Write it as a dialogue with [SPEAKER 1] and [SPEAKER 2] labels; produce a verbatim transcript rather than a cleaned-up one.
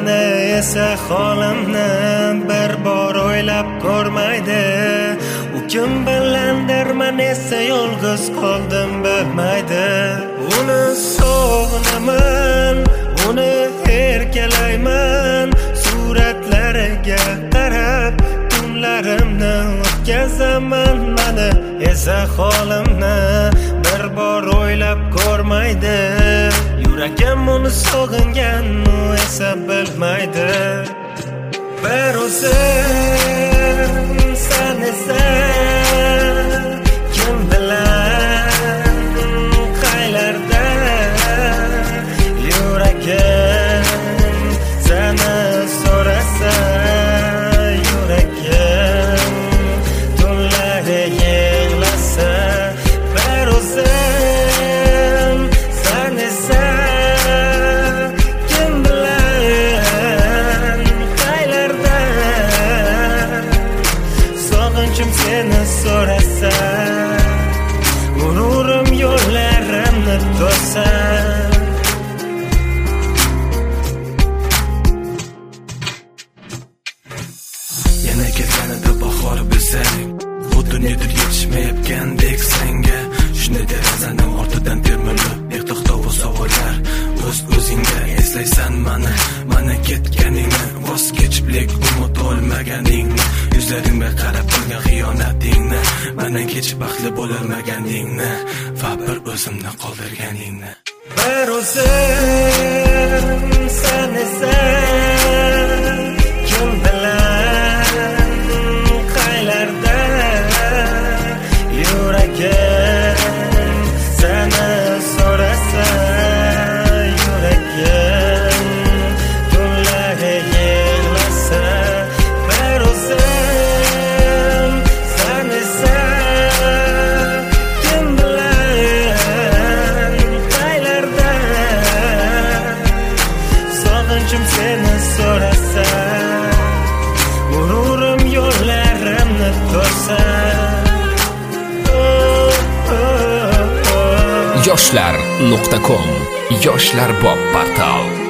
[SPEAKER 1] mani esa holimni bir bor o'ylab ko'rmaydi. U kim bilandir men esa yolg'iz qoldim bilmaydi. Uni sog'inaman, uni erkalayman, suratlariga qarab tunlarimni o'tkazaman. Mani esa holimni bir bor o'ylab ko'rmaydi. Yuragim uni sog'ingan, u esa bilmaydi. Bir o'zim sen esa kim bilan qaylarda yuragim seni so'rasa, yuragim tunlar yig'lasa. Bir o'zim sen esa kim bilan qaylarda sog'inchim seni so'rasa, g'ururim yo'llarimni to'sa.
[SPEAKER 2] Yana kelganida bahor bilsang, bu dunyoda yetishmayotgandek senga. Shunday derazaning ortidan termilib beto'xtov savollar o'z o'zingga. Eslaysan mani, mana ketganingni, voz kechiblik umid olmaganingni, yuzlaringga qarab turgan xiyonatingni, mana kech baxtli bo'lolmaganingni va bir o'zimni qoldirganingni.
[SPEAKER 1] Bir o'zim sen esa kim bilan qaylarda yuragim seni so'rasa, yuragim tunlar yig'lasa. Bir o'zim sen esa kim bilan qaylarda sog'inchim seni so'rasa, g'ururim yo'llarimni to'sa.
[SPEAKER 3] yoshlar nuqta com yoshlar bob portal.